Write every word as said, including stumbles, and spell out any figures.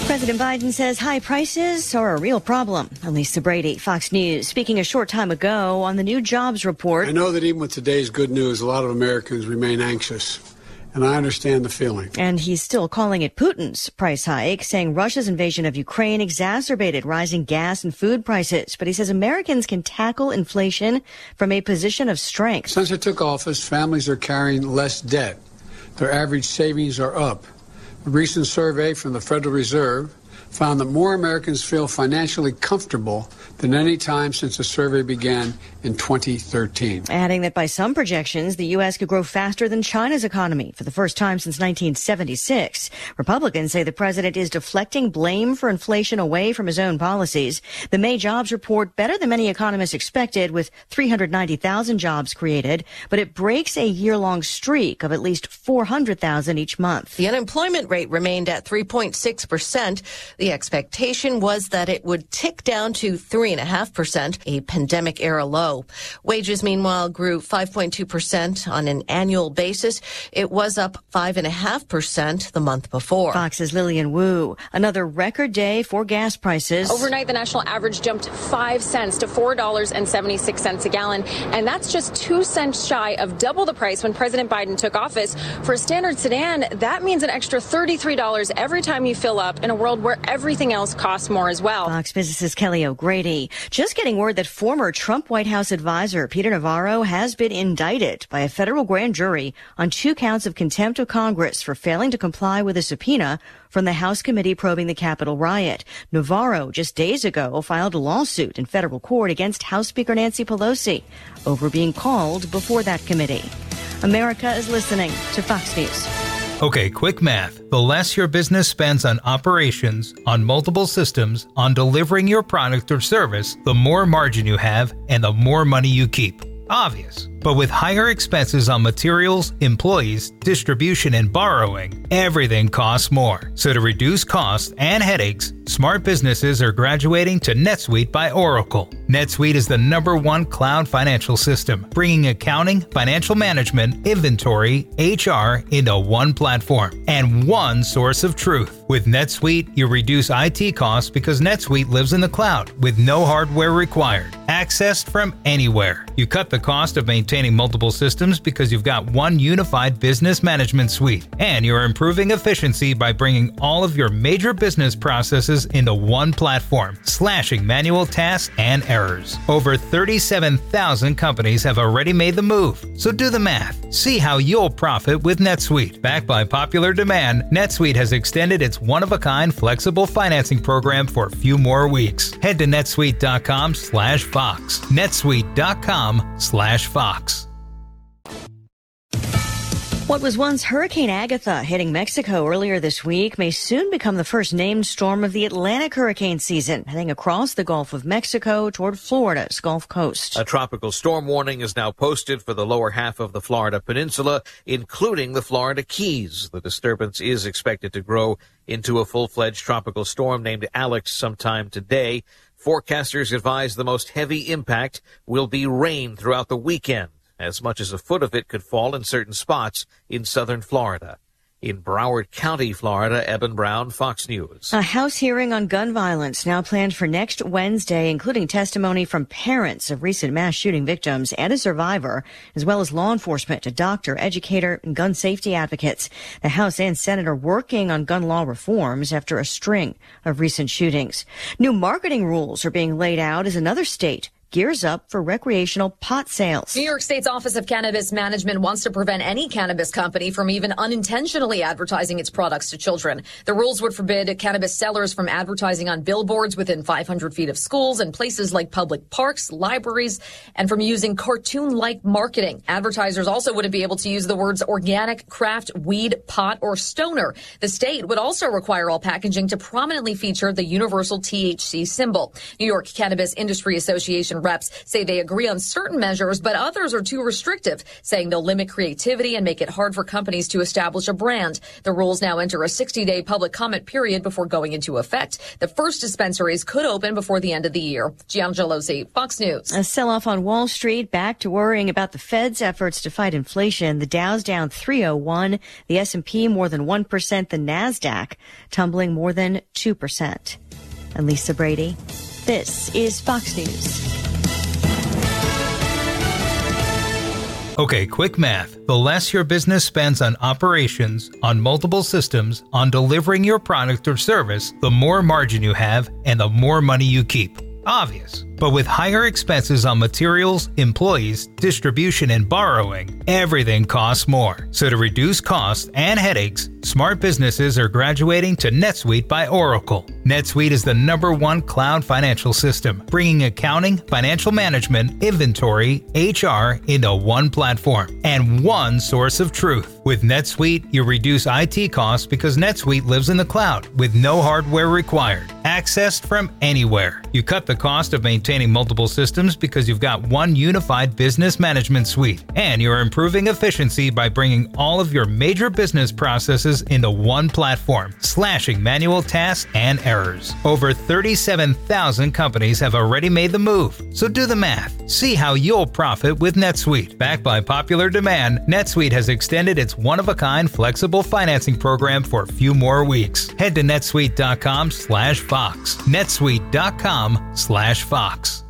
President Biden says high prices are a real problem. Lisa Brady, Fox News, speaking a short time ago on the new jobs report. I know that even with today's good news, a lot of Americans remain anxious, and I understand the feeling. And he's still calling it Putin's price hike, saying Russia's invasion of Ukraine exacerbated rising gas and food prices. But he says Americans can tackle inflation from a position of strength. Since I took office, families are carrying less debt. Their average savings are up. A recent survey from the Federal Reserve found that more Americans feel financially comfortable than any time since the survey began in twenty thirteen. Adding that by some projections, the U S could grow faster than China's economy for the first time since nineteen seventy-six. Republicans say the president is deflecting blame for inflation away from his own policies. The May jobs report better than many economists expected, with three hundred ninety thousand jobs created, but it breaks a year-long streak of at least four hundred thousand each month. The unemployment rate remained at three point six percent. The expectation was that it would tick down to three point five percent, a pandemic-era low. Wages, meanwhile, grew five point two percent on an annual basis. It was up five point five percent the month before. Fox's Lillian Wu. Another record day for gas prices. Overnight, the national average jumped five cents to four dollars and seventy-six cents a gallon, and that's just two cents shy of double the price when President Biden took office. For a standard sedan, that means an extra thirty-three dollars every time you fill up in a world where everything else costs more as well. Fox physicist Kelly O'Grady. Just getting word that former Trump White House advisor Peter Navarro has been indicted by a federal grand jury on two counts of contempt of Congress for failing to comply with a subpoena from the House committee probing the Capitol riot. Navarro just days ago filed a lawsuit in federal court against House Speaker Nancy Pelosi over being called before that committee. America is listening to Fox News. Okay, quick math. The less your business spends on operations, on multiple systems, on delivering your product or service, the more margin you have and the more money you keep. Obvious. But with higher expenses on materials, employees, distribution, and borrowing, everything costs more. So to reduce costs and headaches, smart businesses are graduating to NetSuite by Oracle. NetSuite is the number one cloud financial system, bringing accounting, financial management, inventory, H R into one platform and one source of truth. With NetSuite, you reduce I T costs because NetSuite lives in the cloud with no hardware required, accessed from anywhere. You cut the cost of maintaining multiple systems because you've got one unified business management suite, and you're improving efficiency by bringing all of your major business processes into one platform, slashing manual tasks and errors. Over thirty-seven thousand companies have already made the move, so do the math. See how you'll profit with NetSuite. Backed by popular demand, NetSuite has extended its one-of-a-kind flexible financing program for a few more weeks. Head to netsuite.com slash Fox. netsuite.com slash Fox. What was once Hurricane Agatha hitting Mexico earlier this week may soon become the first named storm of the Atlantic hurricane season, heading across the Gulf of Mexico toward Florida's Gulf Coast. A tropical storm warning is now posted for the lower half of the Florida Peninsula, including the Florida Keys. The disturbance is expected to grow into a full-fledged tropical storm named Alex sometime today. Forecasters advise the most heavy impact will be rain throughout the weekend. As much as a foot of it could fall in certain spots in southern Florida. In Broward County, Florida, Eben Brown, Fox News. A House hearing on gun violence now planned for next Wednesday, including testimony from parents of recent mass shooting victims and a survivor, as well as law enforcement, a doctor, educator, and gun safety advocates. The House and Senate are working on gun law reforms after a string of recent shootings. New marketing rules are being laid out as another state gears up for recreational pot sales. New York State's Office of Cannabis Management wants to prevent any cannabis company from even unintentionally advertising its products to children. The rules would forbid cannabis sellers from advertising on billboards within five hundred feet of schools and places like public parks, libraries, and from using cartoon-like marketing. Advertisers also wouldn't be able to use the words organic, craft, weed, pot, or stoner. The state would also require all packaging to prominently feature the universal T H C symbol. New York Cannabis Industry Association Administration reps say they agree on certain measures, but others are too restrictive, saying they'll limit creativity and make it hard for companies to establish a brand. The rules now enter a sixty-day public comment period before going into effect. The first dispensaries could open before the end of the year. Gianna Gelosi, Fox News. A sell-off on Wall Street, back to worrying about the Fed's efforts to fight inflation. The Dow's down three oh one, the S and P more than one percent, the NASDAQ tumbling more than two percent. I'm Lisa Brady. This is Fox News. Okay, quick math. The less your business spends on operations, on multiple systems, on delivering your product or service, the more margin you have and the more money you keep. Obvious. But with higher expenses on materials, employees, distribution, and borrowing, everything costs more. So to reduce costs and headaches, smart businesses are graduating to NetSuite by Oracle. NetSuite is the number one cloud financial system, bringing accounting, financial management, inventory, H R into one platform and one source of truth. With NetSuite, you reduce I T costs because NetSuite lives in the cloud with no hardware required, accessed from anywhere. You cut the cost of maintaining multiple systems because you've got one unified business management suite, and you're improving efficiency by bringing all of your major business processes into one platform, slashing manual tasks and errors. Over thirty-seven thousand companies have already made the move, so do the math. See how you'll profit with NetSuite. Backed by popular demand, NetSuite has extended its one-of-a-kind flexible financing program for a few more weeks. Head to netsuite dot com slash Fox. netsuite dot com slash Fox.